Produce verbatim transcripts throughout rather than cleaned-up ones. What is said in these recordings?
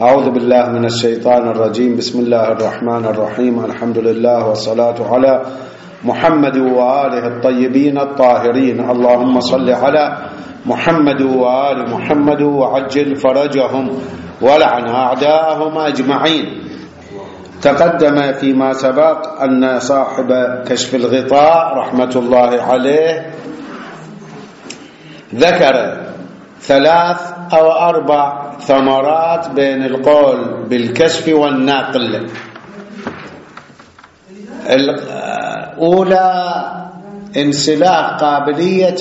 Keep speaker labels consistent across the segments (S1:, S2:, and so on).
S1: أعوذ بالله من الشيطان الرجيم. بسم الله الرحمن الرحيم. الحمد لله والصلاة على محمد وآله الطيبين الطاهرين. اللهم صل على محمد وآل محمد وعجل فرجهم ولعن أعداءهم أجمعين. تقدم فيما سبق أن صاحب كشف الغطاء رحمة الله عليه ذكر ثلاث أو أربع ثمرات بين القول بالكشف والنقل. الأولى انسلاخ قابلية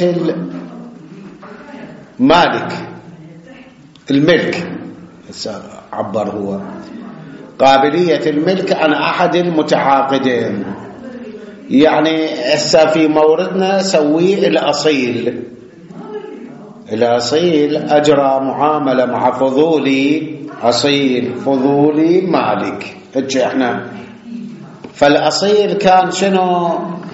S1: المالك الملك، عبر هو قابلية الملك عن أحد المتعاقدين. يعني هسه في موردنا سويه الأصيل الأصيل أجرى معاملة مع فضولي أصيل فضولي مالك هيك احنا. فالأصيل كان شنو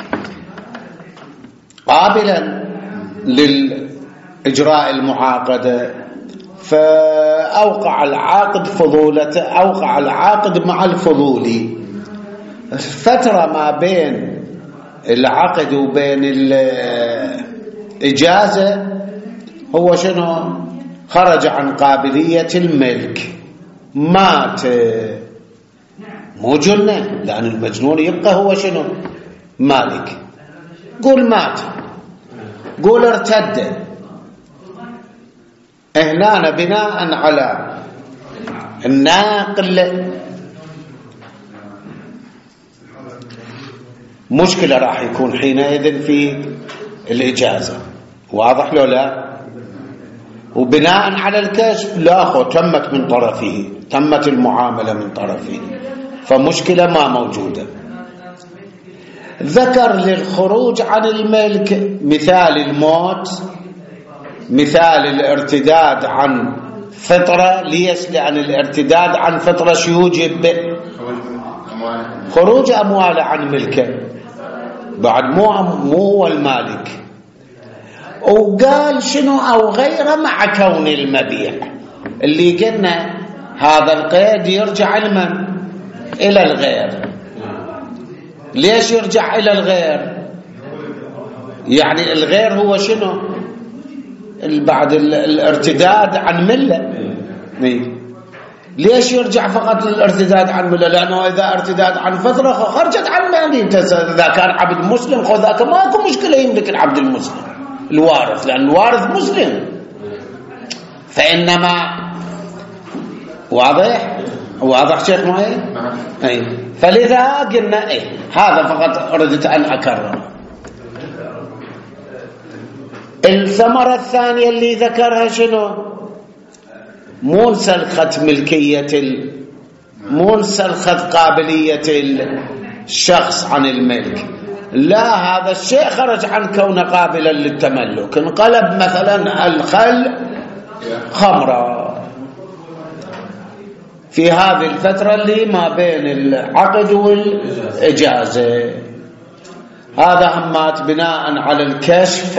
S1: قابلا للإجراء المعاقدة، فأوقع العاقد فضولته أوقع العاقد مع الفضولي. الفترة ما بين العقد وبين الإجازة هو شنو خرج عن قابلية الملك، مات. مو جنة، لأن المجنون يبقى هو شنو مالك. قول مات، قول ارتد. هنا بناء على الناقل مشكلة راح يكون حينئذ في الإجازة، واضح لو لا؟ وبناء على الكشف لا أخو تمت من طرفه، تمت المعاملة من طرفه، فمشكلة ما موجودة. ذكر للخروج عن الملك مثال الموت، مثال الارتداد عن فطرة. ليش؟ لأن الارتداد عن فطرة شو يوجب؟ خروج أمواله عن ملكه، بعد مو مو هو المالك. وقال شنو أو غيره مع كون المبيع، اللي قلنا هذا القيد يرجع لمن؟ إلى الغير. ليش يرجع إلى الغير؟ يعني الغير هو شنو بعد الارتداد عن ملة. ليش يرجع فقط للارتداد عن ملة؟ لأنه إذا ارتداد عن فترة خرجت عن مالي. إذا كان عبد مسلم خذاك ماكو مشكلة يملك العبد المسلم الوارث، لأن الوارث مسلم. فإنما واضح واضح شيخ معي. أي فلذا قلنا إيه هذا فقط أردت أن أكرر. الثمرة الثانية اللي ذكرها شنو؟ مو انسلخت ملكية ال... مو انسلخت قابلية الشخص عن الملك، لا، هذا الشيء خرج عن كونه قابلا للتملك، انقلب مثلا الخل خمرة في هذه الفترة اللي ما بين العقد والإجازة. هذا همات بناء على الكشف.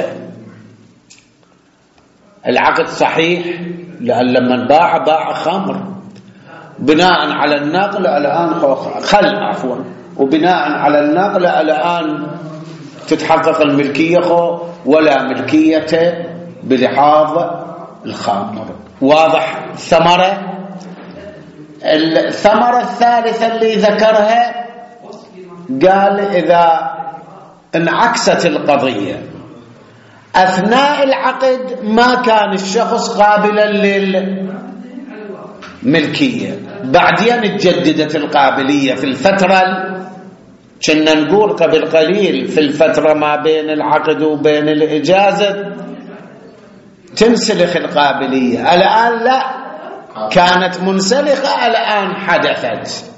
S1: العقد صحيح لأن لما باع باع خمر. بناء على النقل الآن خل عفوا وبناء على النقل الآن تتحقق الملكية خو ولا ملكية بلحاظ الخمر. واضح الثمرة. الثمرة الثالثة اللي ذكرها قال إذا انعكست القضية أثناء العقد ما كان الشخص قابلا للملكية، بعدين اتجددت القابلية في الفترة كنا نقول قبل قليل في الفترة ما بين العقد وبين الإجازة تنسلخ القابلية. الآن لا، كانت منسلخة الآن حدثت،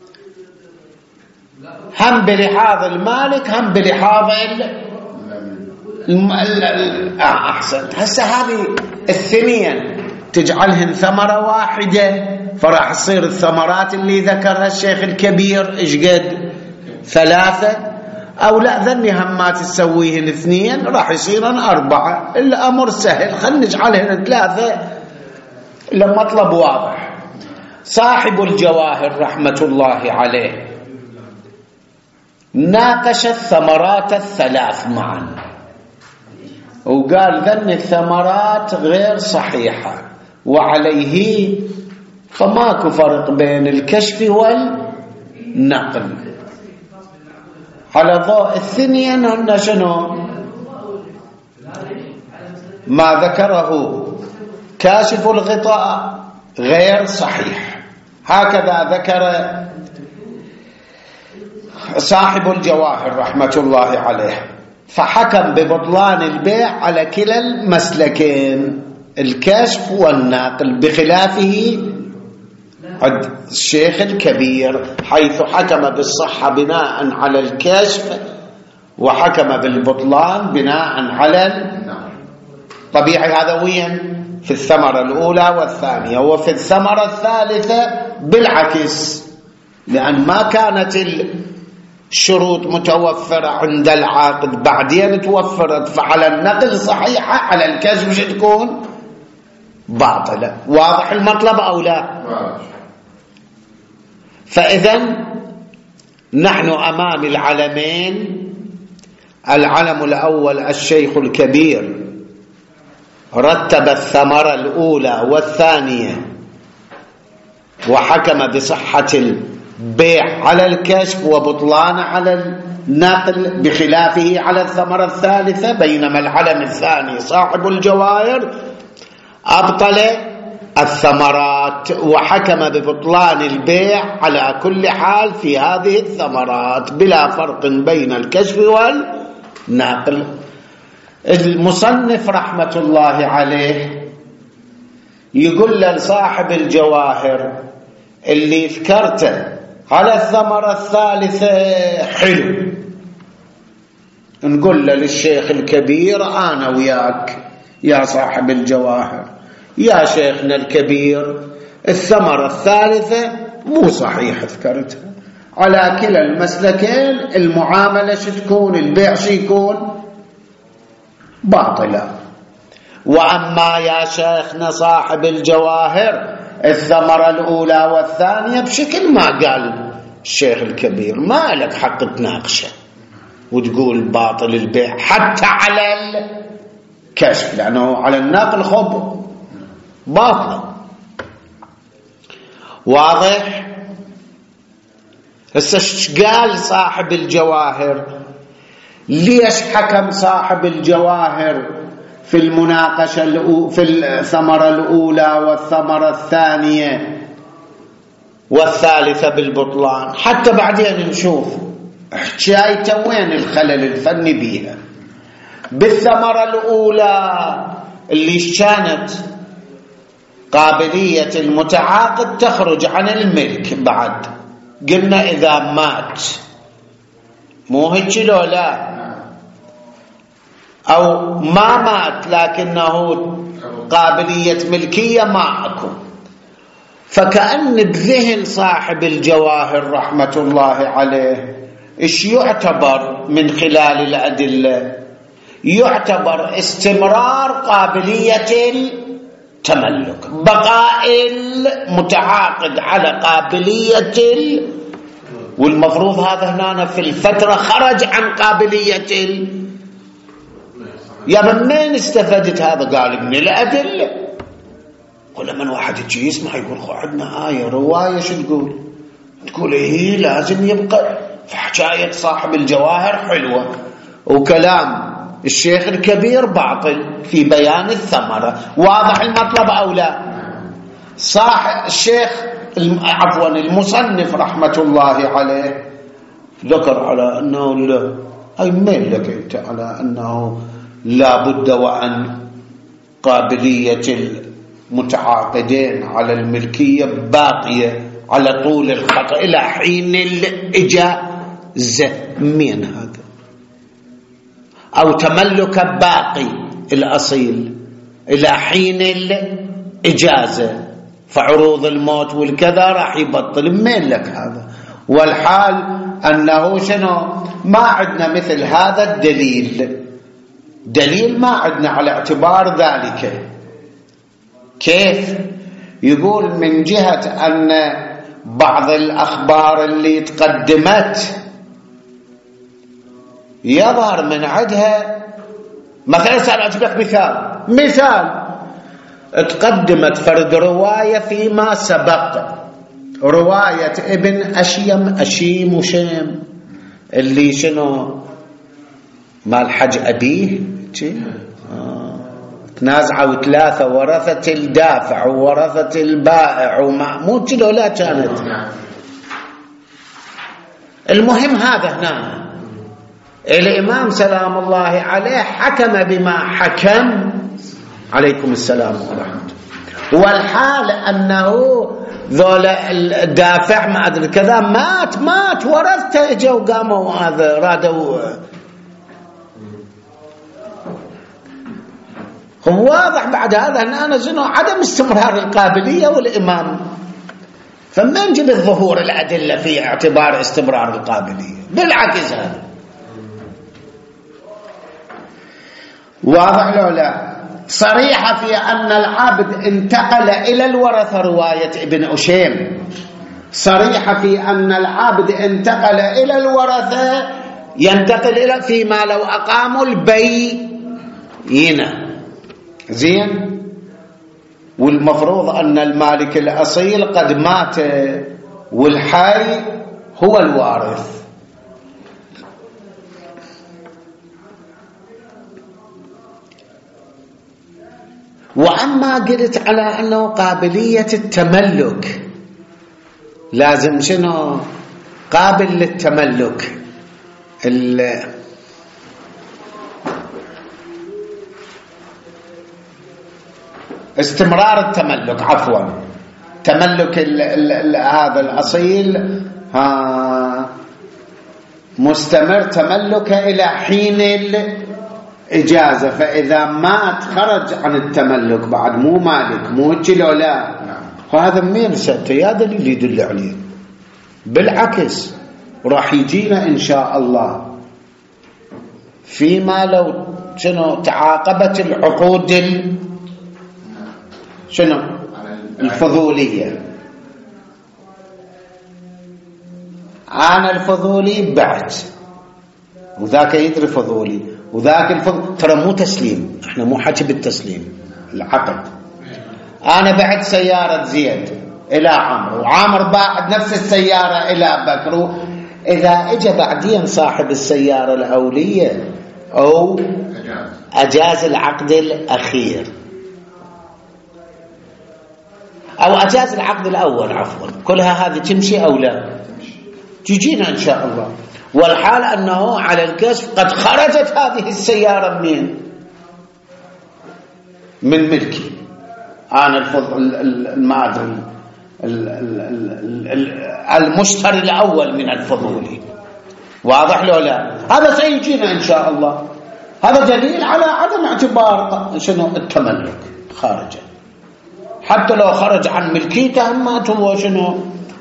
S1: هم بلحاظ المالك هم بلحاظ الم... أحسنت. هسه هذه الثنين تجعلهن ثمرة واحدة، فراح تصير الثمرات اللي ذكرها الشيخ الكبير إيش قد؟ ثلاثة. أو لا ذني همات تسويهن اثنين راح يصيرن أربعة. الأمر سهل، خلنا نجعلهن ثلاثة لما مطلب واضح. صاحب الجواهر رحمة الله عليه ناقش الثمرات الثلاث معا وقال ذن الثمرات غير صحيحة، وعليه فماكو فرق بين الكشف والنقل. على ضوء الثنين هن شنو؟ ما ذكره كاشف الغطاء غير صحيح، هكذا ذكر صاحب الجواهر رحمة الله عليه، فحكم ببطلان البيع على كلا المسلكين الكشف والنقل، بخلافه عند الشيخ الكبير حيث حكم بالصحة بناء على الكشف وحكم بالبطلان بناء على الطبيعي. هذا وين؟ في الثمرة الأولى والثانية. وفي الثمرة الثالثة بالعكس، لأن ما كانت الشروط متوفرة عند العاقد بعدين توفرت، فعلى النقل صحيحة، على الكشف شو تكون؟ باطلة. واضح المطلب أو لا؟ فإذن نحن أمام العلمين. العلم الأول الشيخ الكبير رتب الثمرة الأولى والثانية وحكم بصحة البيع على الكشف وبطلان على النقل، بخلافه على الثمرة الثالثة. بينما العلم الثاني صاحب الجواهر أبطل الثمرات وحكم ببطلان البيع على كل حال في هذه الثمرات بلا فرق بين الكشف والنقل. المصنف رحمة الله عليه يقول لصاحب الجواهر اللي ذكرته على الثمرة الثالثة حلو، نقول له للشيخ الكبير أنا وياك يا صاحب الجواهر يا شيخنا الكبير الثمرة الثالثة مو صحيح ذكرتها، على كلا المسلكين المعاملة شتكون، البيع شيكون باطلة. وأما يا شيخنا صاحب الجواهر الثمرة الأولى والثانية بشكل ما قال الشيخ الكبير، ما لك حق تناقشه وتقول باطل البيع حتى على الكشف، لأنه على النقل خب باطل. واضح؟ هسه قال صاحب الجواهر؟ ليش حكم صاحب الجواهر في المناقشة في الثمرة الأولى والثمرة الثانية والثالثة بالبطلان؟ حتى بعدين نشوف حكايته وين الخلل الفني بيها. بالثمرة الأولى اللي كانت قابلية المتعاقد تخرج عن الملك، بعد قلنا إذا مات، مو هيك لو لا، أو ما مات لكنه قابلية ملكية معكم، فكأن بذهن صاحب الجواهر رحمة الله عليه إيش يعتبر من خلال الأدلة؟ يعتبر استمرار قابلية التملك، بقاء المتعاقد على قابلية ال... والمفروض هذا هنا في الفترة خرج عن قابلية ال... يا من مين استفدت هذا؟ قال من الأدلة. قل من واحد يجي يسمع يقول خو عندنا آية رواية شو تقول؟ تقول إيه لازم يبقى في حكاية صاحب الجواهر حلوة وكلام الشيخ الكبير باطل في بيان الثمرة. واضح المطلب أو لا؟ صاحب الشيخ عفوا المصنف رحمة الله عليه ذكر على أنه لا، أي مين لك أنت على أنه لا بد وأن قابلية المتعاقدين على الملكية باقية على طول الخط إلى حين الإجازة. مين هذا؟ أو تملك باقي الأصيل إلى حين الإجازة، فعروض الموت والكذا راح يبطل. مين لك هذا؟ والحال أنه شنو؟ ما عندنا مثل هذا الدليل، دليل ما عندنا على اعتبار ذلك. كيف؟ يقول من جهة أن بعض الأخبار اللي تقدمت يظهر من عندها، مثلا سأعطيك مثال مثال تقدمت فرد رواية فيما سبق، رواية ابن أشيم أشيم وشيم اللي شنو مال حج أبيه آه. تنازعوا ثلاثة، ورثة الدافع وورثة البائع ومأمون كده لا كانت. المهم هذا هنا الإمام سلام الله عليه حكم بما حكم، عليكم السلام ورحمة الله، والحال أنه ذول الدافع ما أدري كذا مات مات ورثته اجوا وقاموا هذا رادوا. هو واضح بعد هذا أن أنا زنو عدم استمرار القابلية والإمام، فما نجيب الظهور الأدلة في اعتبار استمرار القابلية، بالعكس هذا واضح لو لا؟ صريحة في أن العبد انتقل إلى الورثة رواية ابن أشيم، صريحة في أن العبد انتقل إلى الورثة ينتقل إلى فيما لو أقاموا البينة زين، والمفروض أن المالك الأصيل قد مات والحي هو الوارث. وأما قلت على أنه قابلية التملك لازم شنو قابل للتملك، استمرار التملك عفوا تملك ال ال ال هذا الأصيل ها مستمر تملك إلى حين الإجازة، فإذا مات خرج عن التملك بعد مو مالك مو كيلو لا، وهذا منين سأته يا دليل يدل عليه؟ بالعكس راح يجينا إن شاء الله فيما لو شنو تعاقبت العقود ال شنو الفضولية. أنا الفضولي بعت وذاك يدري فضولي وذاك الفضول، ترى مو تسليم، احنا مو حكي بالتسليم العقد. أنا بعت سيارة زيد إلى عمرو وعمر باع نفس السيارة إلى بكر، إذا إجا بعدين صاحب السيارة الأولية أو أجاز العقد الأخير أو أجاز العقد الأول عفوا، كلها هذه تمشي أو لا تجينا إن شاء الله. والحال أنه على الكشف قد خرجت هذه السيارة منين؟ من ملكي أنا الفضل المادري المشتري الأول من الفضولي، واضح له لا؟ هذا سيجينا إن شاء الله. هذا دليل على عدم اعتبار شنو التملك خارجا، حتى لو خرج عن ملكيته هماته وشنو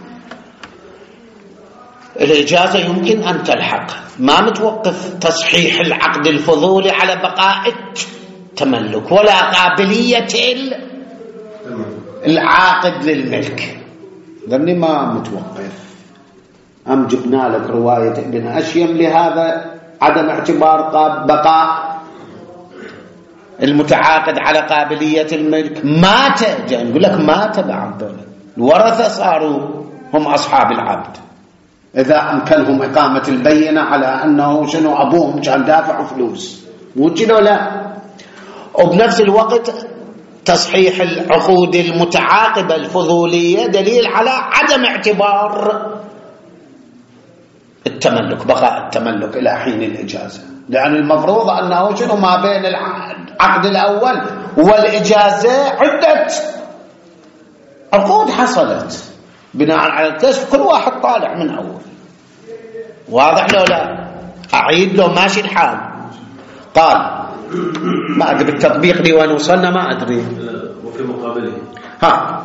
S1: الإجازة يمكن أن تلحق، ما متوقف تصحيح العقد الفضولي على بقاء التملك ولا قابلية العاقد للملك، لأني ما متوقف. أم جبنا لك رواية ابن أشيم لهذا عدم اعتبار بقاء المتعاقد على قابلية الملك، مات جاء نقول لك مات بعد الورثة صاروا هم أصحاب العبد إذا أمكنهم إقامة البينة على أنه شنو أبوهم كان دافع فلوس وجدوا لا. وبنفس الوقت تصحيح العقود المتعاقبة الفضولية دليل على عدم اعتبار التملك بقاء التملك إلى حين الإجازة، لأن المفروض أنه شنو ما بين العقد الأول والإجازة عدة عقود حصلت بناء على الكشف، كل واحد طالع من أول، واضح له لا؟ أعيد له ماشي الحال. قال ما أدري بالتطبيق لي وين وصلنا ما أدري
S2: وفي مقابله
S1: ها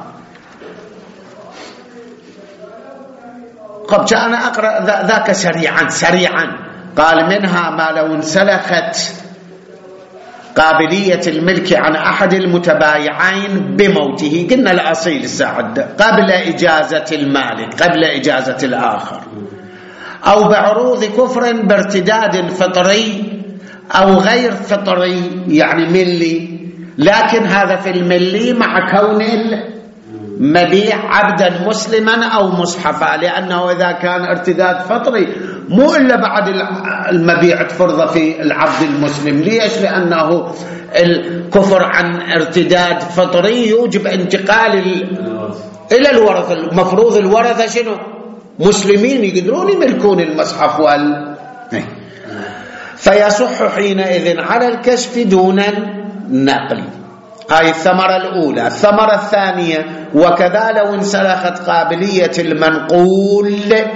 S1: قبل أنا أقرأ ذاك سريعا سريعا. قال منها ما لو انسلخت
S2: قابلية الملك عن أحد المتبايعين بموته، قلنا الأصيل الساعد قبل إجازة المالك قبل إجازة الآخر، أو بعروض كفر بارتداد فطري أو غير فطري يعني ملي، لكن هذا في الملي مع كون المبيع عبدا مسلما أو مصحفا، لأنه إذا كان ارتداد فطري مو إلا بعد المبيع تفرض في العبد المسلم. ليش؟ لأنه الكفر عن ارتداد فطري يوجب انتقال إلى الورثة، المفروض الورثة شنو؟ مسلمين يقدرون يملكون المصحف وال فيصح حينئذ على الكشف دون النقل. هاي الثمرة الأولى. الثمرة الثانية: وكذا لو انسلخت قابلية المنقول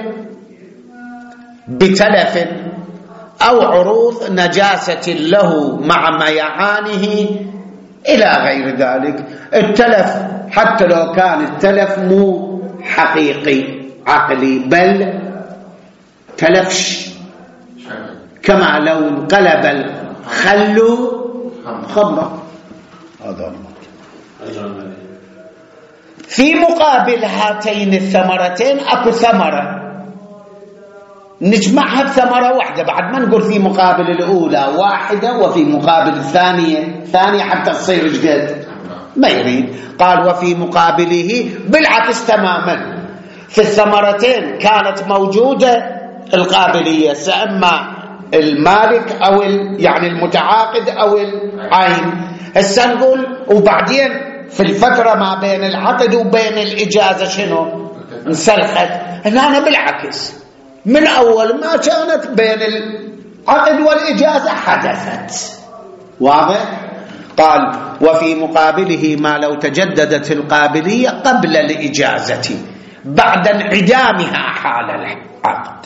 S2: بتلف أو عروض نجاسة له مع ميعانه إلى غير ذلك. التلف حتى لو كان التلف مو حقيقي عقلي بل تلفش، كما لو انقلب الخل خمرة، هذا في مقابل هاتين الثمرتين اكو ثمرة نجمعها بثمرة واحدة، بعد ما نقول في مقابل الأولى واحدة وفي مقابل الثانية ثانية حتى تصير جديد، ما يريد. قال وفي مقابله بالعكس تماما، في الثمرتين كانت موجودة القابلية، سأما المالك أو يعني المتعاقد أو العين. هسه نقول وبعدين في الفترة ما بين العقد وبين الإجازة شنو؟ انسلخت. هنا بالعكس، من أول ما كانت بين العقد والإجازة حدثت. واضح؟ قال وفي مقابله ما لو تجددت القابلية قبل الإجازة بعد انعدامها حال العقد،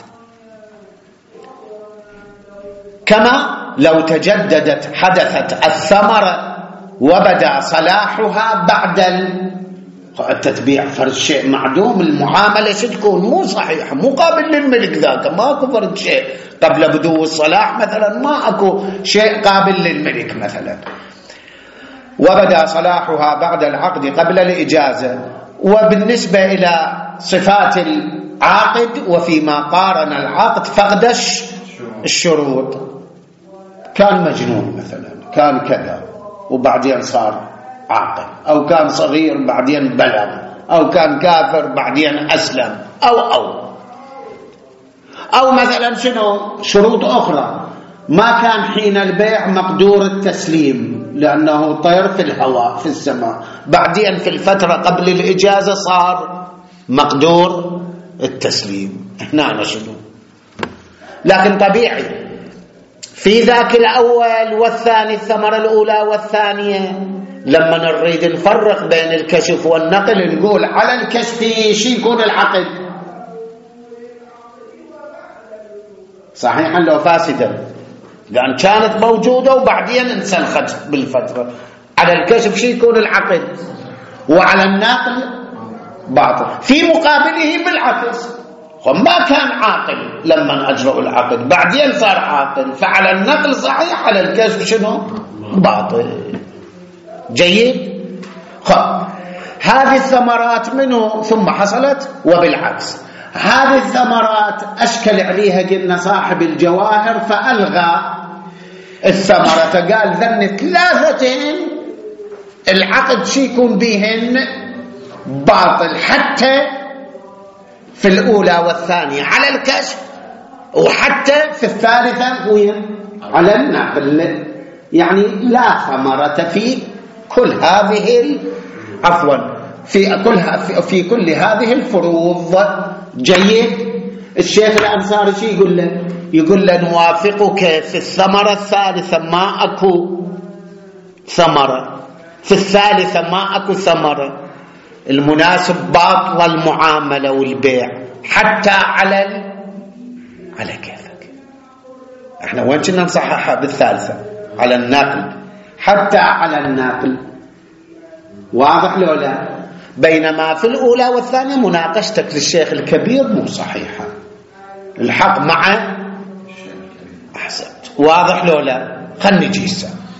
S2: كما لو تجددت حدثت الثمرة وبدا صلاحها بعد التتبيع. فرد شيء معدوم، المعاملة ستكون مو صحيحة، مقابل للملك ذاك ماكو فرد شيء قبل بدو الصلاح مثلا، ما اكو شيء قابل للملك مثلا. وبدا صلاحها بعد العقد قبل الإجازة. وبالنسبة إلى صفات العاقد وفيما قارن العقد فقد الشروط، كان مجنون مثلا، كان كذا وبعدين صار عاقل، أو كان صغير بعدين بلغ، أو كان كافر بعدين أسلم، أو أو أو مثلا شنو شروط أخرى، ما كان حين البيع مقدور التسليم لأنه طير في الهواء في السماء، بعدين في الفترة قبل الإجازة صار مقدور التسليم. هنا شنو؟ لكن طبيعي في ذاك الأول والثاني، الثمرة الأولى والثانية، لما نريد نفرق بين الكشف والنقل نقول على الكشف شي يكون العقد صحيحا لو فاسدا، لأن كانت موجودة وبعدين انسلخت بالفترة. على الكشف شي يكون العقد، وعلى النقل باطل. في مقابله بالعكس، ما كان عاقل لما أجروا العقد بعدين صار عاقل، فعلى النقل صحيح، على الكشف شنو؟ باطل. جيد؟ خب هذه الثمرات منه ثم حصلت. وبالعكس هذه الثمرات أشكل عليها قلنا صاحب الجواهر فألغى الثمرة، قال ذن ثلاثتين العقد شي يكون بهن باطل حتى في الأولى والثانية على الكشف، وحتى في الثالثة وين؟ على النقل. يعني لا ثمرة في كل هذه عفوا في كل في كل هذه الفروض. جيد؟ الشيخ الأنصاري شي يقول له؟ يقول له نوافقك في الثمرة الثالثة ما أكو ثمرة، في الثالثة ما أكو ثمرة، المناسب باطل المعاملة والبيع حتى على ال... على كيفك. احنا وين كنا نصححها؟ بالثالثة على النقل، حتى على النقل. واضح لو لا؟ بينما في الأولى والثانية مناقشتك للشيخ الكبير مو صحيحة، الحق مع أحسنت. واضح لو لا؟ خلنا نجي هسه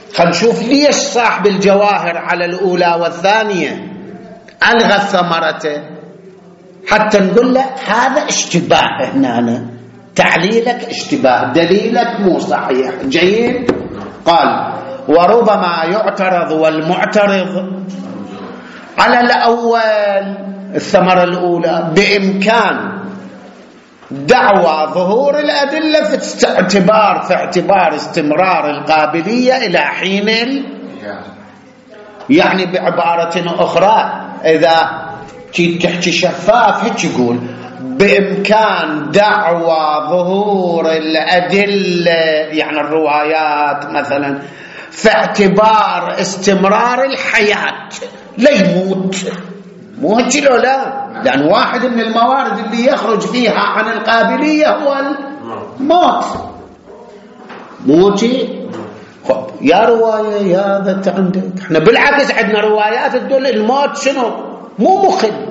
S2: خلينا نشوف ليش صاحب الجواهر على الأولى والثانية ألغى الثمرة، حتى نقول له هذا اشتباه هنا، أنا تعليلك اشتباه، دليلك مو صحيح. جيد. قال وربما يعترض والمعترض على الأول الثمرة الأولى بإمكان دعوى ظهور الأدلة في اعتبار في اعتبار استمرار القابلية إلى حين ال... يعني بعبارة أخرى إذا تحكي شفاف هيك يقول بإمكان دعوى ظهور الأدلة يعني الروايات مثلا في اعتبار استمرار الحياة لا يموت، مو هيك لو لا، لأن واحد من الموارد اللي يخرج فيها عن القابلية هو الموت. موتي خب يا رواية يا ذات عندك، احنا بالعكس عندنا روايات تدل الموت شنو مو مخل،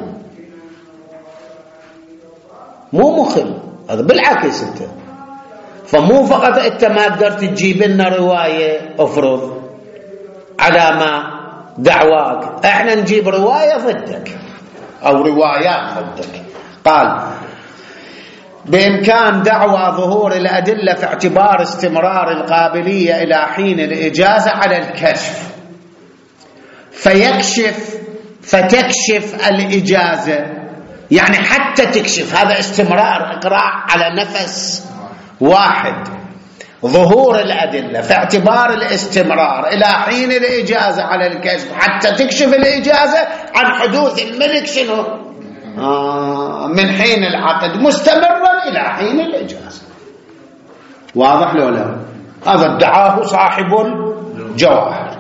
S2: مو مخل، هذا بالعكس انت. فمو فقط انت ما قدرت تجيب لنا رواية افرض على ما دعواك، احنا نجيب رواية ضدك او روايات ضدك. قال بإمكان دعوى ظهور الأدلة في اعتبار استمرار القابلية إلى حين الإجازة على الكشف، فيكشف فتكشف الإجازة، يعني حتى تكشف، هذا استمرار إقراء على نفس واحد، ظهور الأدلة في اعتبار الاستمرار إلى حين الإجازة على الكشف، حتى تكشف الإجازة عن حدوث الملك شنو آه من حين العقد مستمرا إلى حين الإجازة. واضح لو لا؟ هذا ادعاه صاحب الجواهر.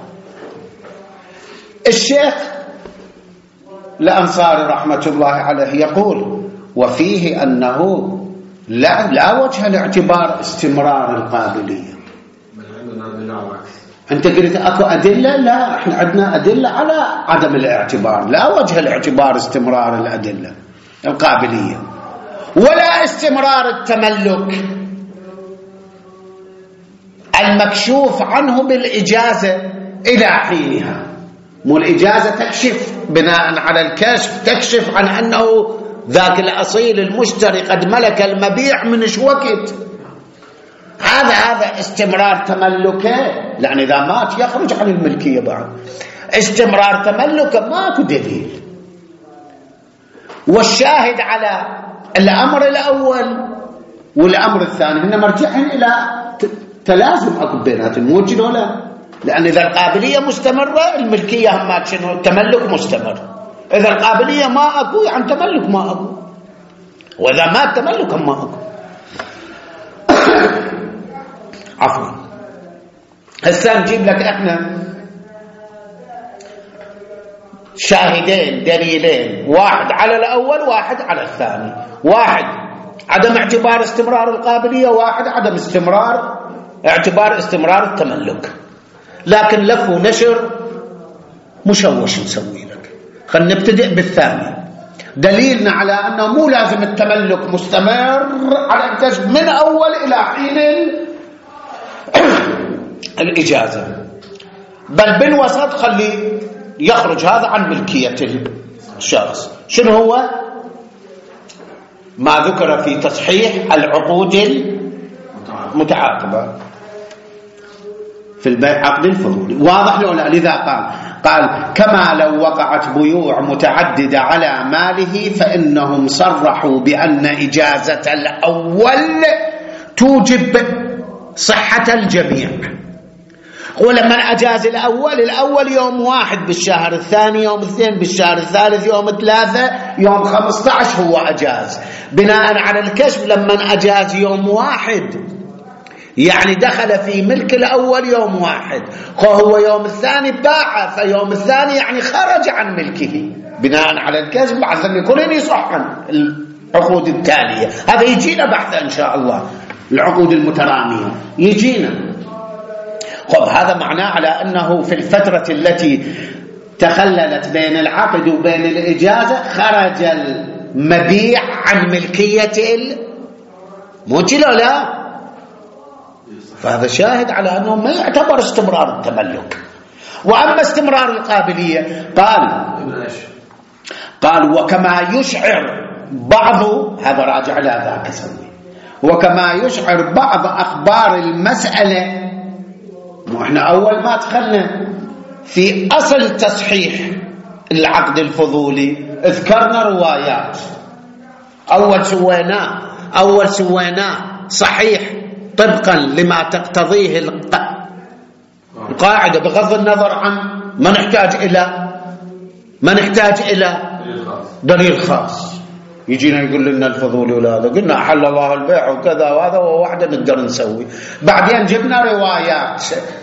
S2: الشيخ الأنصاري رحمة الله عليه يقول وفيه أنه لا, لا وجه لاعتبار استمرار القابلية. أنت قلت أكو أدلة؟ لا، إحنا عندنا أدلة على عدم الاعتبار، لا وجه لاعتبار استمرار الأدلة القابلية ولا استمرار التملك المكشوف عنه بالإجازة إلى حينها. مو الإجازة تكشف بناء على الكشف، تكشف عن أنه ذاك الأصيل المشتري قد ملك المبيع من شو وقت، هذا هذا استمرار تملكه، لأن إذا مات يخرج عن الملكية بعد. استمرار تملكه ماكو دليل. والشاهد على الأمر الأول والأمر الثاني هن مرجعين إلى تلازم أكو بيناتهم، موجد ولا؟ لأن إذا القابلية مستمرة الملكية هم شنو التملك مستمر، إذا القابلية ما أكو يعني تملك ما أكو، وإذا ما التملك هم ما أكو. عفوا. هسه نجيب لك احنا شاهدين دليلين، واحد على الأول واحد على الثاني، واحد عدم اعتبار استمرار القابلية، واحد عدم استمرار اعتبار استمرار التملك. لكن لف ونشر مشوش نسوي لك. خلينا نبتدئ بالثاني. دليلنا على أنه مو لازم التملك مستمر على الكشف من أول إلى حين الإجازة، بل بالوسط خلي يخرج هذا عن ملكية الشخص. شنو هو؟ ما ذكر في تصحيح العقود المتعاقبة في البيع عقد الفضولي. واضح له؟ لذا قال قال كما لو وقعت بيوع متعددة على ماله فإنهم صرحوا بأن إجازة الأول توجب صحة الجميع. ولما أجاز الأول، الأول يوم واحد بالشهر، الثاني يوم اثنين بالشهر، الثالث يوم ثلاثة، يوم خمسة عشر هو أجاز. بناء على الكشف لما أجاز يوم واحد يعني دخل في ملك الأول يوم واحد، هو يوم الثاني باع، فيوم الثاني يعني خرج عن ملكه بناء على الكشف بعد أن يكون يصح عن العقود التالية. هذا يجينا بحثا إن شاء الله، العقود المترامية يجينا. خب هذا معناه على أنه في الفترة التي تخللت بين العقد وبين الإجازة خرج المبيع عن ملكية الموجل. لا فهذا شاهد على أنه ما يعتبر استمرار التملك. وأما استمرار القابلية قال قال وكما يشعر بعض، هذا راجع إلى ذاك سوي، وكما يشعر بعض أخبار المسألة. وإحنا أول ما دخلنا في أصل تصحيح العقد الفضولي ذكرنا روايات. أول سويناه أول سويناه صحيح طبقا لما تقتضيه القاعدة بغض النظر عن ما نحتاج إلى ما نحتاج إلى دليل خاص. يجينا يقول لنا الفضولي ولا هذا، قلنا أحل الله البيع وكذا وهذا ووحده نقدر نسوي. بعدين جبنا روايات.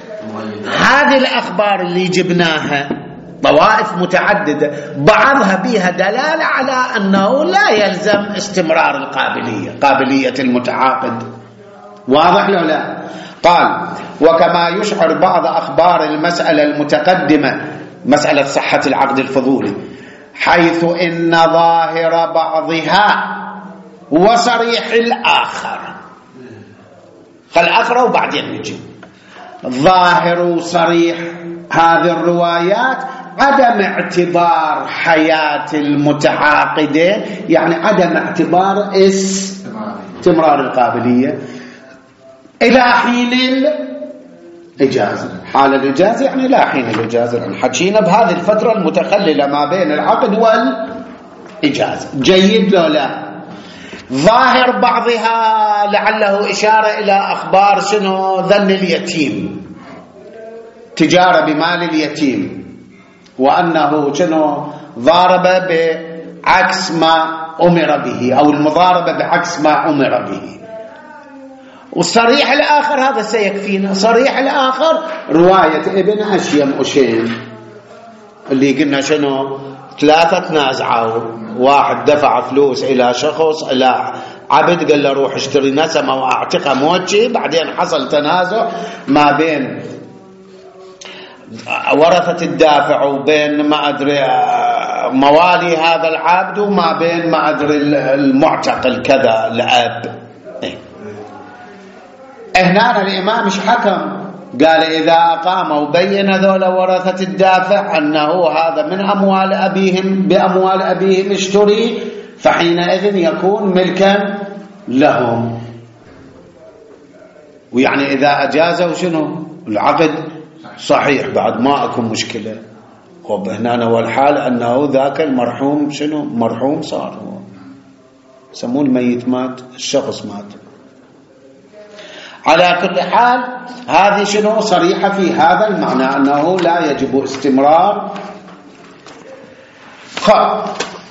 S2: هذه الأخبار اللي جبناها طوائف متعددة، بعضها بها دلالة على أنه لا يلزم استمرار القابلية، قابلية المتعاقد. واضح لو لا؟ قال وكما يشعر بعض أخبار المسألة المتقدمة، مسألة صحة العقد الفضولي، حيث إن ظاهر بعضها وصريح الآخر. خل أقرأ وبعدين نجي. ظاهر وصريح هذه الروايات عدم اعتبار حياة المتعاقدين، يعني عدم اعتبار استمرار القابلية إلى حين الإجازة. حال الإجازة يعني لا حين الإجازة، يعني حكينا بهذه الفترة المتخللة ما بين العقد والإجازة. جيد لو لا؟ ظاهر بعضها لعله إشارة إلى أخبار شنو؟ ذن اليتيم، تجارة بمال اليتيم، وأنه شنو؟ ضارب بعكس ما أمر به، أو المضاربة بعكس ما أمر به. والصريح الآخر هذا سيكفينا. صريح الآخر رواية ابن أشيم أشيم اللي قلنا شنو؟ ثلاثة تنازعوا، واحد دفع فلوس إلى شخص إلى عبد قال له روح اشتري نسمة واعتقها موجه، بعدين حصل تنازع ما بين ورثة الدافع وبين ما أدري موالي هذا العبد وما بين ما أدري المعتقل كذا الأب. هنا الإمام مش حكم، قال إذا أقام وبين ذولا ورثة الدافع أنه هذا من أموال أبيهم بأموال أبيهم اشتري، فحينئذ يكون ملكا لهم. ويعني إذا أجازوا شنو العقد صحيح بعد ما أكون مشكلة. وهنا والحال أنه ذاك المرحوم شنو مرحوم صار، هو يسمون الميت مات، الشخص مات. على كل حال هذه شنو صريحة في هذا المعنى أنه لا يجب استمرار. خب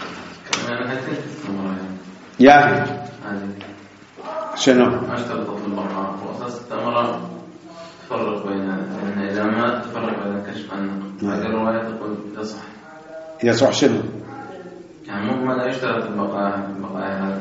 S2: يعني شنو
S3: اشترطت البقاء وأساس التمرة تفرق بين إذا ما تفرق بين الكشف عن هذه الرواية تقول يصح.
S1: يصح شنو
S3: يعني مو ما لا يشترط البقاء البقاء هذا.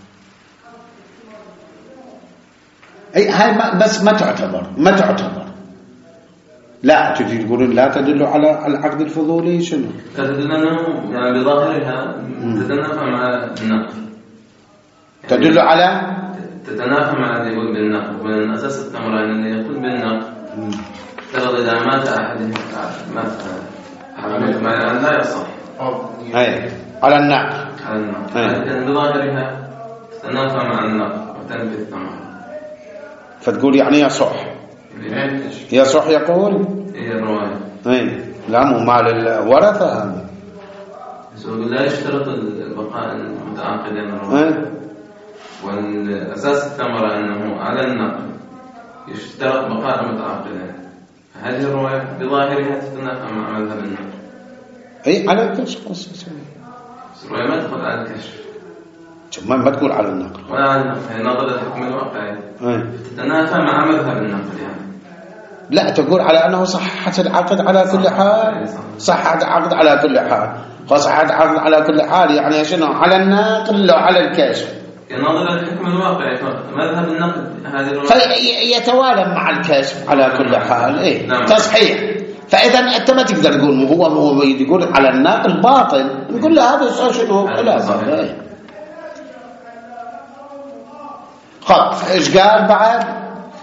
S1: اي هاي بس ما تعتبر ما تعتبر لا تجي تقولون لا تدل على العقد الفضولي. شنو
S3: تدل انه يعني بظاهرها تتنافى مع النقل،
S1: تدل على
S3: تتنافى مع الذي يقول بالنقل. من اساس التمرين اللي يقول بالنقل ترى اذا مات احد مات احد ما لا يصح
S1: اي على النقل
S3: على النقل، لكن بظاهرها تتنافى مع النقل وتنفي التمرين.
S1: فتقول يعني يصح يصح يقول
S3: هي الرواية
S1: اي لا مو مال الورثة هذا.
S3: لا يشترط البقاء المتعاقدين الرواية، والأساس الثمرة أنه على النقل يشترط بقاء المتعاقدين. هذه الرواية بظاهرها تتنافى مع مذهب النقل.
S1: اي على الكشف
S3: الرواية ما تدخل على الكشف،
S1: ما ما تقول على النقل
S3: ولا على النقل، هي نظرة الحكم الواقعي تتنافى مع مذهب النقل. يعني
S1: لا تقول على أنه صحة العقد على كل حال، صحة العقد على كل حال، صحة العقد على كل حال يعني شنو على النقل لو على الكشف.
S3: نظرة الحكم الواقعي مذهب النقل هذه
S1: فيتوالم مع الكشف على كل حال. إيه
S3: نعم.
S1: تصحيح. فإذا أنت ما تقدر تقول هو هو يقول على النقل باطل، نقول له هذا شنو خلاص. خط إيش قال بعد؟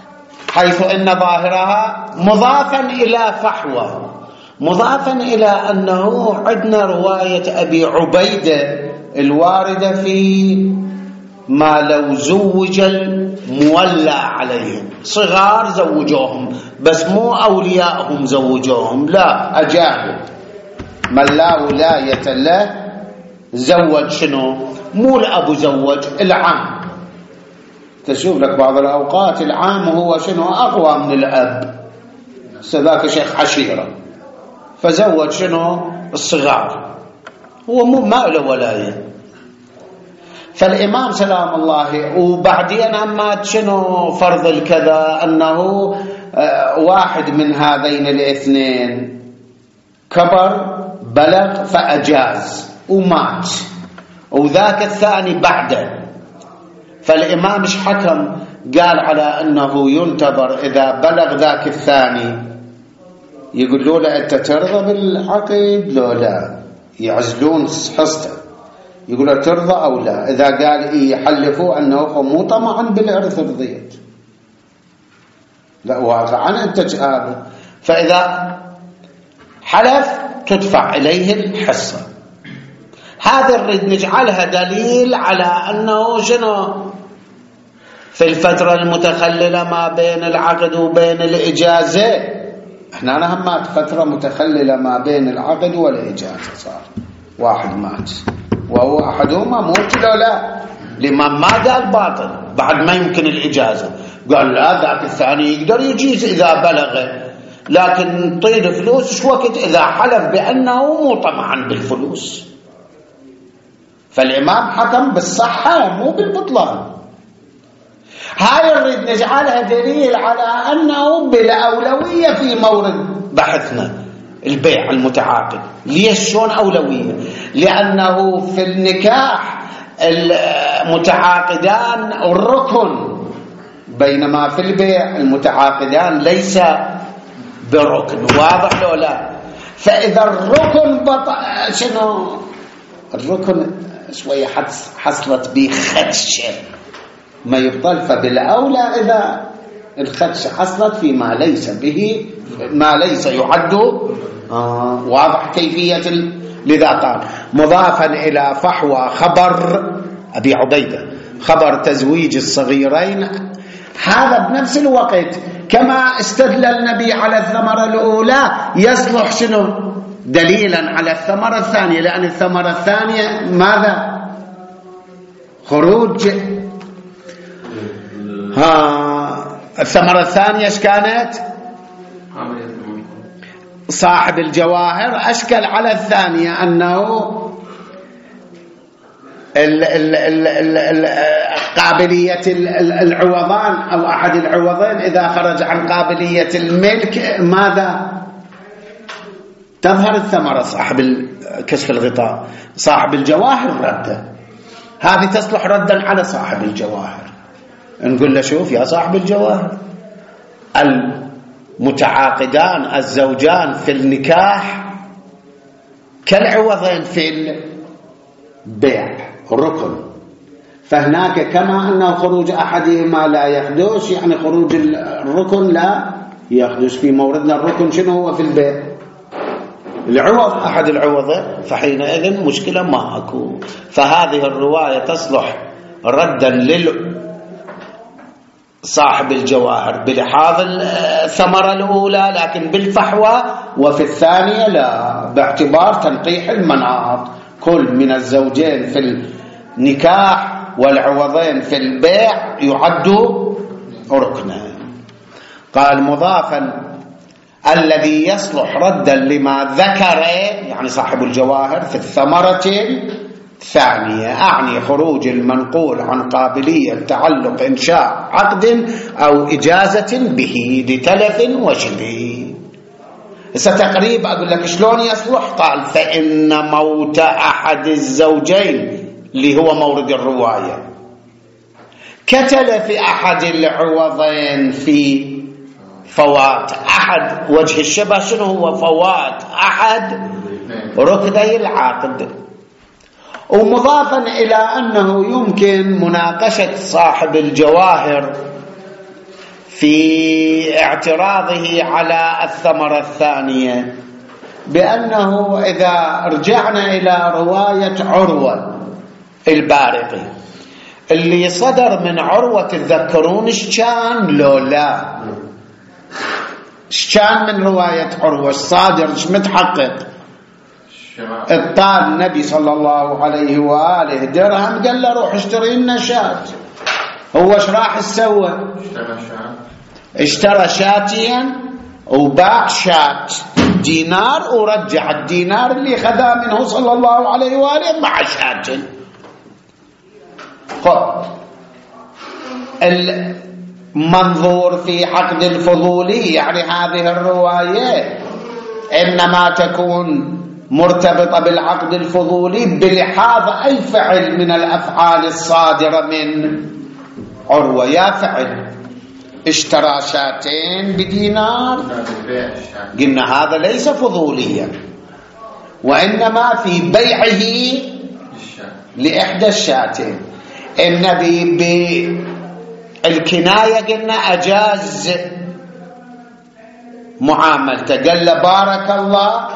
S2: حيث إن ظاهرها مضافا إلى فحوى، مضافا إلى أنه عندنا رواية أبي عبيدة الواردة في ما لو زوج المولى عليهم، صغار زوجوهم بس مو أولياءهم زوجوهم، لا أجابوا من لا ولاية له زوج شنو؟ مو الأب زوج العم. تشوف لك بعض الأوقات العام هو شنو أقوى من الأب، سذاك شيخ عشيرة فزوج شنو الصغار، هو مو ما له ولاية. فالإمام سلام الله وبعدين أما شنو فرض الكذا أنه واحد من هذين الاثنين كبر بلغ فأجاز ومات وذاك الثاني بعده، فالإمام مش حكم قال على أنه ينتظر إذا بلغ ذاك الثاني يقول له لا أنت ترضى بالعقد لو لا، يعزلون حصته يقول له ترضى أو لا، إذا قال إيه يحلفوا أنه مو طمعا بالإرث رضيت، لا واقعا أنت جهابه، فإذا حلف تدفع إليه الحصة. هذا نريد نجعلها دليل على أنه شنو في الفترة المتخللة ما بين العقد وبين الإجازة، احنا نهمات فترة متخللة ما بين العقد والإجازة، صار واحد مات وهو أحدهما موت لو لا، الإمام ما قال باطل بعد ما يمكن الإجازة، قال لا ذاك الثاني يقدر يجيز إذا بلغ، لكن طير فلوس شو وقت إذا حلف بأنه مو طمعا بالفلوس. فالإمام حكم بالصحة مو بالبطلان. هاي نريد نجعلها دليل على أنه بالأولوية في مورد بحثنا البيع المتعاقد. ليش شون أولوية؟ لأنه في النكاح المتعاقدان الركن، بينما في البيع المتعاقدان ليس بركن، واضح لو لا؟ فإذا الركن بطأ شنو الركن شوية حصلت به خدشة ما يبطل، فبالأولى إذا الخدشة حصلت فيما ليس به ما ليس يعد آه واضح كيفية ال... لذا قال مضافا إلى فحوى خبر أبي عبيدة، خبر تزويج الصغيرين، هذا بنفس الوقت كما استدل النبي على الثمرة الأولى يصلح شنو دليلا على الثمرة الثانية، لأن الثمرة الثانية ماذا؟ خروج ها الثمرة الثانية ايش كانت؟ صاحب الجواهر أشكل على الثانية أنه ال ال ال ال ال قابلية العوضان أو أحد العوضين إذا خرج عن قابلية الملك ماذا؟ تظهر الثمرة. صاحب كشف الغطاء صاحب الجواهر رده، هذه تصلح ردا على صاحب الجواهر، نقول له شوف يا صاحب الجواهر المتعاقدان الزوجان في النكاح كالعوضين في البيع ركن، فهناك كما أن خروج أحدهما لا يحدث يعني خروج الركن لا يحدث، في موردنا الركن شنو هو في البيع؟ العوض أحد العوضين، فحينئذ مشكلة ما أكو. فهذه الرواية تصلح ردا لل صاحب الجواهر بلحاظ الثمرة الأولى، لكن بالفحوى، وفي الثانية لا باعتبار تنقيح المناط، كل من الزوجين في النكاح والعوضين في البيع يعد ركنا. قال مضافا الذي يصلح ردا لما ذكر يعني صاحب الجواهر في الثمرة الثانية، أعني خروج المنقول عن قابلية تعلق إنشاء عقد أو إجازة به لتلف وشبه. ستقريب أقول لك شلون يصلح؟ قال فإن موت أحد الزوجين اللي هو مورد الرواية كتلف أحد العوضين في فوات أحد، وجه الشبه شنو هو؟ فوات أحد ركني العقد. ومضافا إلى أنه يمكن مناقشة صاحب الجواهر في اعتراضه على الثمرة الثانية بأنه إذا رجعنا إلى رواية عروة البارقي اللي صدر من عروة تذكرون ايش كان لو لا ايش كان من رواية عروة الصادر ايش متحقق اطال النبي صلى الله عليه وآله درهم قال له روح اشتري لنا شاة. هو ايش راح يسوي؟ اشترى شاتين وباع شات دينار ورجع الدينار اللي خذاه منه صلى الله عليه وآله مع شات. خب المنظور في عقد الفضولي يعني هذه الرواية إنما تكون مرتبطة بالعقد الفضولي بلحاظ أي فعل من الأفعال الصادرة من عروة. يا فعل اشترى شاتين بدينار قلنا هذا ليس فضوليا وإنما في بيعه لإحدى الشاتين. النبي بالكناية قلنا أجاز معاملته قال له بارك الله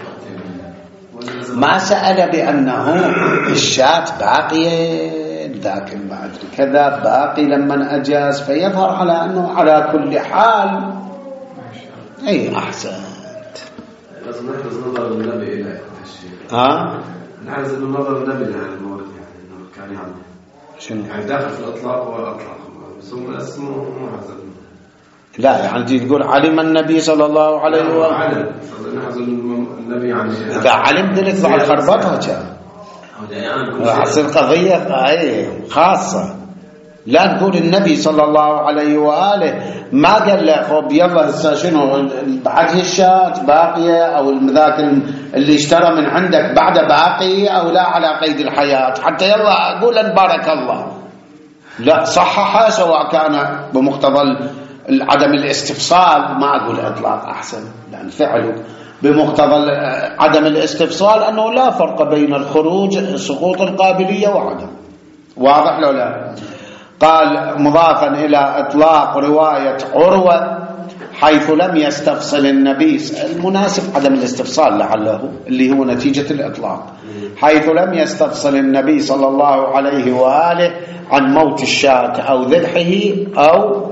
S2: ما سأل بأنه الشاة باقية ذاك ما أدري كذا باقي لما أجاز فيظهر على أنه على كل حال أي أحسنت.
S3: لازم نحرز نظر النبي إلى هالشيء.
S2: ها؟
S3: نحرز نظر النبي لهذا المورد يعني إنه كان يعني
S2: شنو؟
S3: يعني داخل في الإطلاق والإطلاق بس هو اسمه مو حرز.
S2: لا يعني دي تقول علم النبي صلى الله عليه وسلم.
S3: علم. نحرز النبي يعني.
S2: إذا علم دلت على خربطها كان. أصل قضية أي خاصة. لا تقول النبي صلى الله عليه وآله ما قال له خب يلا هسه شنو بعد الشات باقية أو ذاك اللي اشترى من عندك بعد باقي أو لا على قيد الحياة حتى يلا أقول أن بارك الله. لا صححها سواء كان بمقتضى عدم الاستفصال ما أقول إطلاق أحسن لأن فعله بمقتضى عدم الاستفصال أنه لا فرق بين الخروج سقوط القابلية وعدم. واضح لو لا؟ قال مضافا إلى إطلاق رواية عروة حيث لم يستفصل النبي المناسب عدم الاستفصال لعله اللي هو نتيجة الإطلاق حيث لم يستفصل النبي صلى الله عليه وآله عن موت الشاة أو ذبحه أو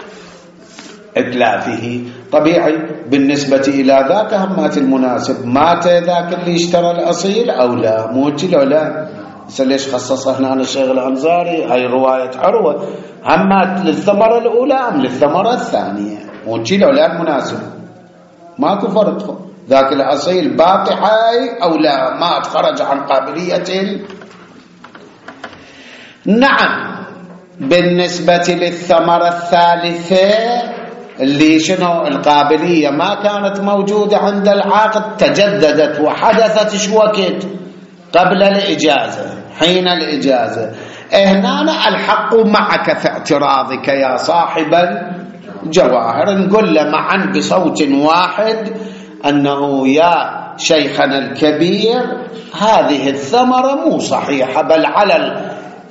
S2: إتلافه. طبيعي بالنسبة إلى ذاك همات المناسب مات ذاك اللي اشترى الأصيل أو لا موت أو لا. ليش خصصها هنا الشيخ الأنصاري هاي رواية عروة همات للثمرة الأولى أم للثمرة الثانية موت أو لا المناسب ماكو فرق ذاك الأصيل باقي حي أو لا مات خرج عن قابلية. نعم بالنسبة للثمرة الثالثة اللي شنو القابلية ما كانت موجودة عند العقد تجددت وحدثت شو وقت قبل الإجازة حين الإجازة. هنا الحق معك في اعتراضك يا صاحب الجواهر نقول له معا بصوت واحد أنه يا شيخنا الكبير هذه الثمرة مو صحيحة بل على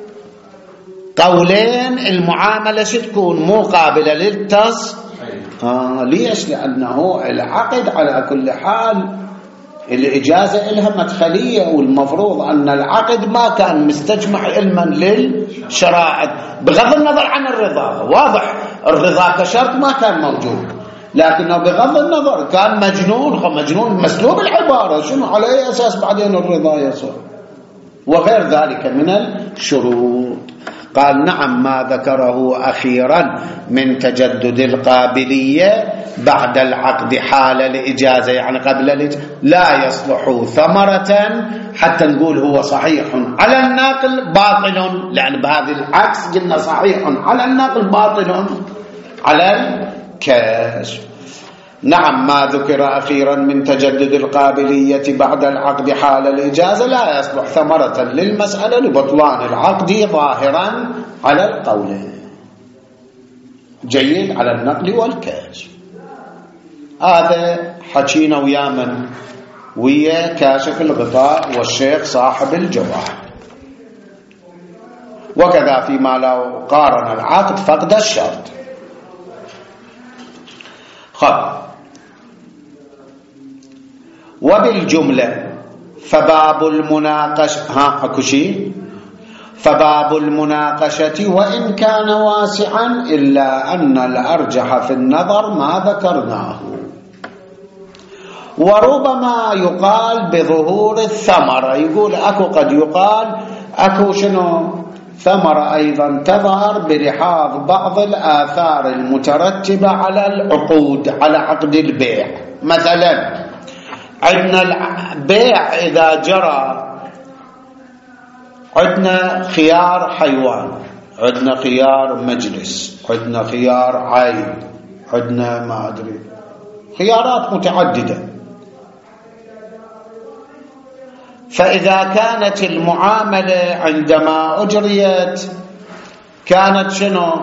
S2: القولين المعاملة ستكون مو قابلة للتص آه ليش؟ لأنه العقد على كل حال الإجازة إلها مدخلية والمفروض أن العقد ما كان مستجمع علما للشرائط بغض النظر عن الرضا. واضح الرضا كشرط ما كان موجود لكنه بغض النظر كان مجنون مجنون مسلوب العبارة شنو على أي أساس بعدين الرضا يصير وغير ذلك من الشروط. قال نعم ما ذكره أخيرا من تجدد القابلية بعد العقد حال الإجازة يعني قبل الإجازة لا يصلح ثمرة حتى نقول هو صحيح على الناقل باطل لأن بهذا العكس قلنا صحيح على الناقل باطل على الكشف. نعم ما ذكر أخيرا من تجدد القابلية بعد العقد حال الإجازة لا يصلح ثمرة للمسألة لبطلان العقد ظاهرا على القولين جيد على النقل والكاشف. هذا حكينا ويا من ويا كاشف الغطاء والشيخ صاحب الجواهر. وكذا فيما لو قارن العقد فقد الشرط خب وبالجملة فباب المناقشة ها اكو شيء فباب المناقشة وإن كان واسعا إلا أن الأرجح في النظر ما ذكرناه. وربما يقال بظهور الثمرة، يقول أكو قد يقال أكو شنو ثمرة أيضا تظهر بلحاظ بعض الآثار المترتبة على العقود، على عقد البيع. مثلا عندنا البيع إذا جرى عندنا خيار حيوان، عندنا خيار مجلس، عندنا خيار عين، عندنا ما أدري خيارات متعددة. فإذا كانت المعاملة عندما أجريت كانت شنو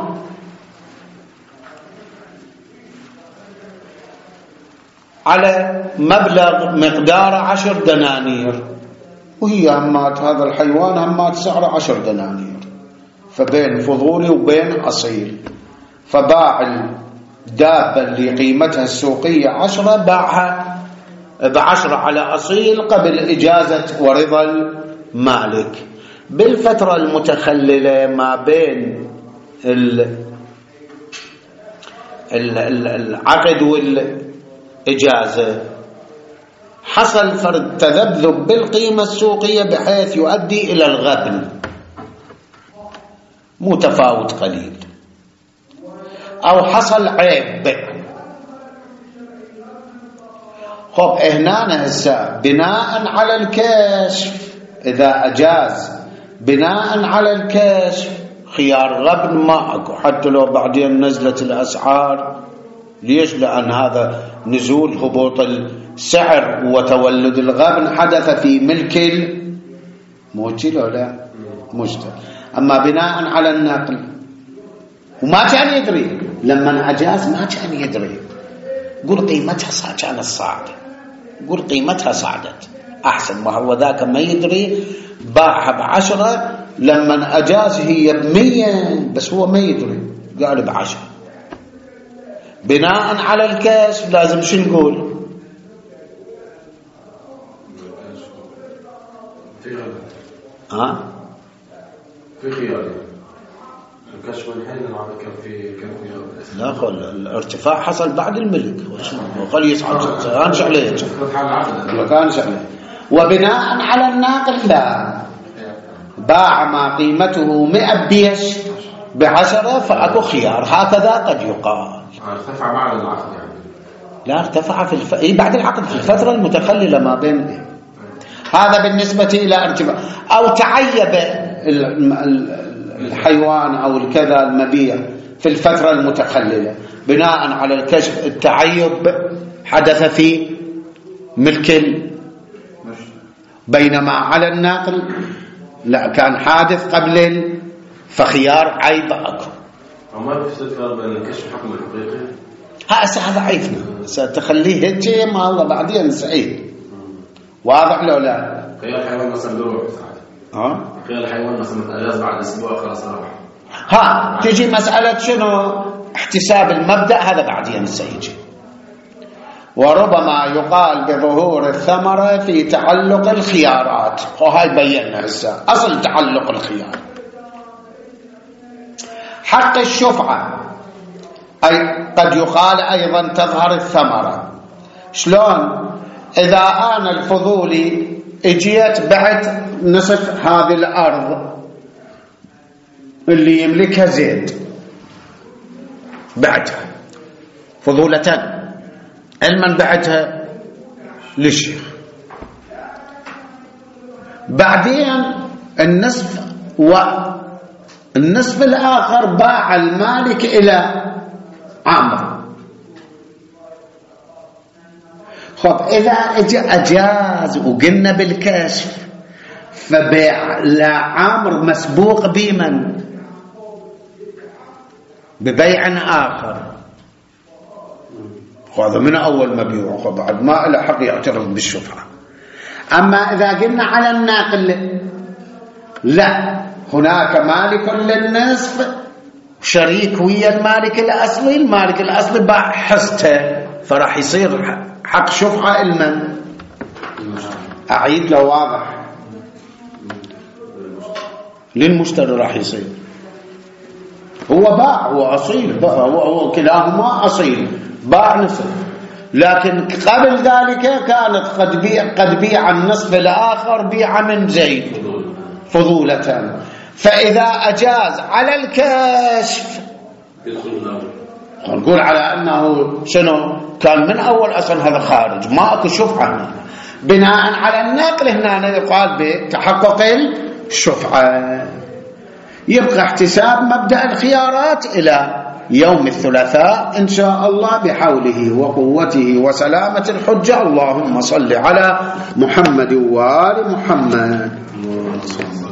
S2: على مبلغ مقدار عشر دنانير، وهي همات هذا الحيوان همات سعره عشر دنانير، فبين فضولي وبين أصيل، فباع الدابة اللي قيمتها السوقية عشرة باعها بعشرة على أصيل قبل إجازة ورضا المالك. بالفترة المتخللة ما بين العقد والإجازة حصل فرد تذبذب بالقيمة السوقية بحيث يؤدي إلى الغبن متفاوت قليل، أو حصل عيب. خب هنا هسه بناء على الكشف، إذا أجاز بناء على الكشف خيار غبن ما أكو، حتى لو بعدين نزلت الأسعار. ليش؟ لأن هذا نزول هبوط السعر وتولد الغبن حدث في ملك الموكل ولا مشتري. أما بناء على النقل وما كان يدري، لما أجاز ما كان يدري، قول قيمتها كانت صاعدة، قول قيمتها صعدت أحسن. ما هو ذاك ما يدري باعها بعشرة، لما أجاز هي بمية بس هو ما يدري قال بعشرة. بناء على الكشف لازم شو نقول؟
S3: في خيار
S2: ها
S3: في خيار الكشف والحين كان في كان في
S2: لا خل الارتفاع حصل بعد الملك وقال يصعد كانش عليه كانش عليه. وبناء على الناقل لا، باع ما قيمته مئة بيش بعشرة فأكو خيار، هكذا قد يقال.
S3: ارتفع بعد العقد يعني؟
S2: لا ارتفع في الف... إيه بعد العقد في الفترة المتخللة ما بين. هذا بالنسبة إلى ارتفاع. أو تعيب الحيوان أو الكذا المبيع في الفترة المتخللة بناء على الكشف، التعيب حدث في ملك، بينما على الناقل لا كان حادث قبل، فخيار عيب أكو.
S3: وما في فرق بين الكشف حكم الحقيقي؟
S2: هذا هذا عيبنا ستخليه هيك ما الله بعدين سعيد. واضح لو لا؟
S3: خيار الحيوان مثلا بيروح
S2: ها؟
S3: خيار الحيوان مثلا اجاز بعد اسبوع خلاص راح.
S2: ها تجي مسألة شنو احتساب المبدأ، هذا بعدين سيجي. وربما يقال بظهور الثمرة في تعلق الخيارات، وهاي بينا هسه أصل تعلق الخيار. حق الشفعة أي قد يقال أيضا تظهر الثمرة. شلون؟ إذا أنا الفضولي اجيت بعت نصف هذه الأرض اللي يملكها زيد، بعتها فضولة، المن بعتها للشيخ، بعدين النصف والنصف الآخر باع المالك إلى عامر. خب إذا أجاز وقلنا بالكشف فبيع لا عامر مسبوق بمن؟ ببيع آخر، هذا من أول ما بيوع بعد ما له حق يعترض بالشفعة. أما إذا قلنا على الناقل لا، هناك مالك للنصف شريك ويا المالك الأصلي، المالك الأصلي باع حصته فراح يصير حق شفعة المن أعيد له واضح للمشتري راح يصير هو باع هو أصيل هو, هو كلاهما أصيل باع نصف لكن قبل ذلك كانت قد بيع قد بيع النصف الآخر بيع من زيد فضولة فإذا أجاز على الكشف نقول على أنه شنو كان من أول أصل هذا خارج ما أكو شفعة بناء على النقل هنا يقال بتحقق الشفعة يبقى احتساب مبدأ الخيارات إلى يوم الثلاثاء إن شاء الله بحوله وقوته وسلامة الحجة. اللهم صل على محمد وآل محمد.